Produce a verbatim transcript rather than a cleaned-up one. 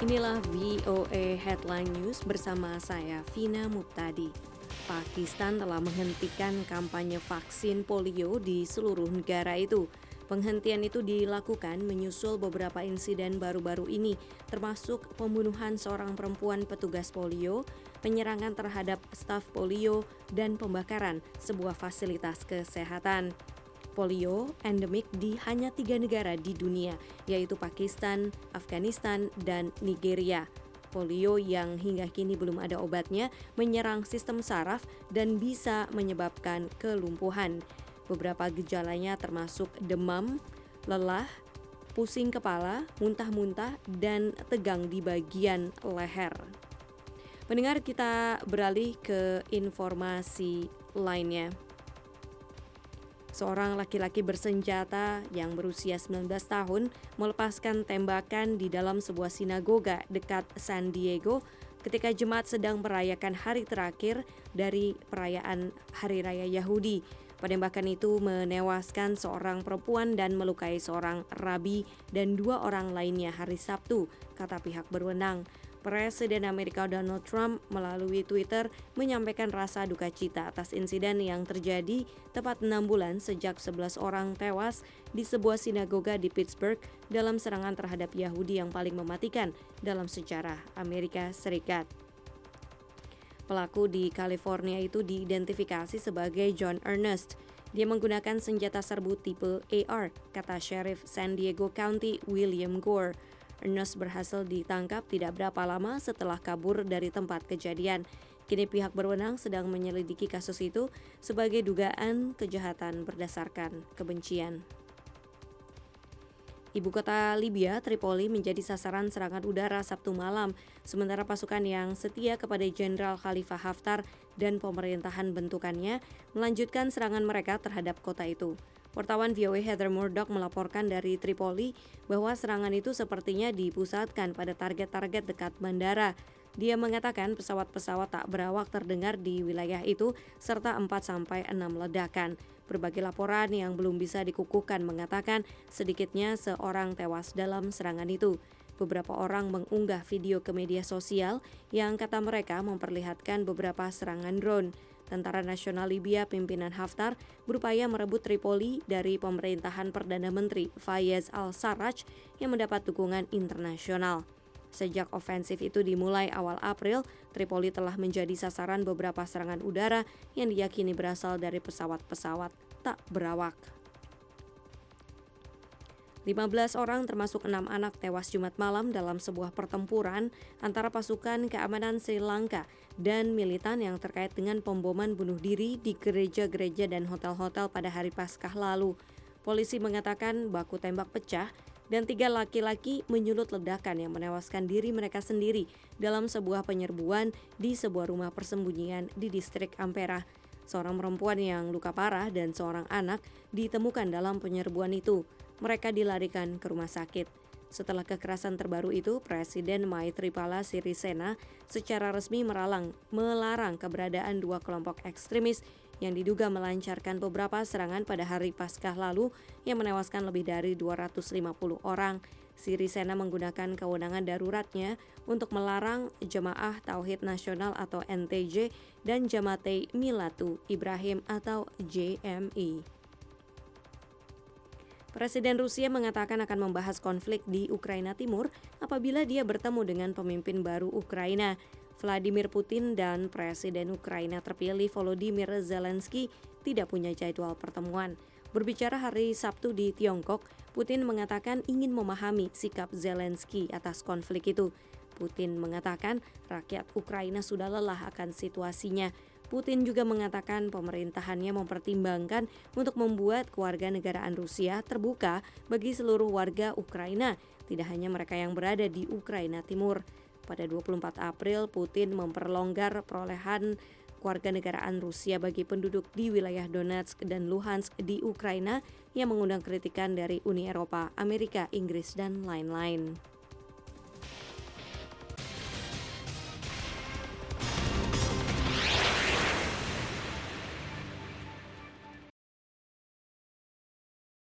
Inilah V O A Headline News bersama saya, Vina Muptadi. Pakistan telah menghentikan kampanye vaksin polio di seluruh negara itu. Penghentian itu dilakukan menyusul beberapa insiden baru-baru ini, termasuk pembunuhan seorang perempuan petugas polio, penyerangan terhadap staf polio, dan pembakaran sebuah fasilitas kesehatan. Polio endemik di hanya tiga negara di dunia, yaitu Pakistan, Afghanistan, dan Nigeria. Polio yang hingga kini belum ada obatnya menyerang sistem saraf dan bisa menyebabkan kelumpuhan. Beberapa gejalanya termasuk demam, lelah, pusing kepala, muntah-muntah, dan tegang di bagian leher. Pendengar, kita beralih ke informasi lainnya. Seorang laki-laki bersenjata yang berusia sembilan belas tahun melepaskan tembakan di dalam sebuah sinagoga dekat San Diego ketika jemaat sedang merayakan hari terakhir dari perayaan Hari Raya Yahudi. Penembakan itu menewaskan seorang perempuan dan melukai seorang rabi dan dua orang lainnya hari Sabtu, kata pihak berwenang. Presiden Amerika Donald Trump melalui Twitter menyampaikan rasa duka cita atas insiden yang terjadi tepat enam bulan sejak sebelas orang tewas di sebuah sinagoga di Pittsburgh dalam serangan terhadap Yahudi yang paling mematikan dalam sejarah Amerika Serikat. Pelaku di California itu diidentifikasi sebagai John Earnest. Dia menggunakan senjata serbu tipe A R, kata Sheriff San Diego County William Gore. Earnest berhasil ditangkap tidak berapa lama setelah kabur dari tempat kejadian. Kini pihak berwenang sedang menyelidiki kasus itu sebagai dugaan kejahatan berdasarkan kebencian. Ibu kota Libya, Tripoli, menjadi sasaran serangan udara Sabtu malam, sementara pasukan yang setia kepada Jenderal Khalifa Haftar dan pemerintahan bentukannya melanjutkan serangan mereka terhadap kota itu. Wartawan V O A Heather Murdock melaporkan dari Tripoli bahwa serangan itu sepertinya dipusatkan pada target-target dekat bandara. Dia mengatakan pesawat-pesawat tak berawak terdengar di wilayah itu serta empat sampai enam ledakan. Berbagai laporan yang belum bisa dikukuhkan mengatakan sedikitnya seorang tewas dalam serangan itu. Beberapa orang mengunggah video ke media sosial yang kata mereka memperlihatkan beberapa serangan drone. Tentara Nasional Libya pimpinan Haftar berupaya merebut Tripoli dari pemerintahan Perdana Menteri Fayez al-Sarraj yang mendapat dukungan internasional. Sejak ofensif itu dimulai awal April, Tripoli telah menjadi sasaran beberapa serangan udara yang diyakini berasal dari pesawat-pesawat tak berawak. lima belas orang termasuk enam anak tewas Jumat malam dalam sebuah pertempuran antara pasukan keamanan Sri Lanka dan militan yang terkait dengan pemboman bunuh diri di gereja-gereja dan hotel-hotel pada hari Paskah lalu. Polisi mengatakan baku tembak pecah dan tiga laki-laki menyulut ledakan yang menewaskan diri mereka sendiri dalam sebuah penyerbuan di sebuah rumah persembunyian di distrik Ampera. Seorang perempuan yang luka parah dan seorang anak ditemukan dalam penyerbuan itu. Mereka dilarikan ke rumah sakit. Setelah kekerasan terbaru itu, Presiden Maithripala Sirisena secara resmi meralang, melarang keberadaan dua kelompok ekstremis yang diduga melancarkan beberapa serangan pada hari Paskah lalu yang menewaskan lebih dari dua ratus lima puluh orang. Sirisena menggunakan kewenangan daruratnya untuk melarang Jemaah Tauhid Nasional atau N T J dan Jamaate Milatu Ibrahim atau J M I. Presiden Rusia mengatakan akan membahas konflik di Ukraina Timur apabila dia bertemu dengan pemimpin baru Ukraina. Vladimir Putin dan Presiden Ukraina terpilih Volodymyr Zelensky tidak punya jadwal pertemuan. Berbicara hari Sabtu di Tiongkok, Putin mengatakan ingin memahami sikap Zelensky atas konflik itu. Putin mengatakan rakyat Ukraina sudah lelah akan situasinya. Putin juga mengatakan pemerintahannya mempertimbangkan untuk membuat kewarganegaraan Rusia terbuka bagi seluruh warga Ukraina, tidak hanya mereka yang berada di Ukraina Timur. Pada dua puluh empat April, Putin memperlonggar perolehan kewarganegaraan Rusia bagi penduduk di wilayah Donetsk dan Luhansk di Ukraina yang mengundang kritikan dari Uni Eropa, Amerika, Inggris, dan lain-lain.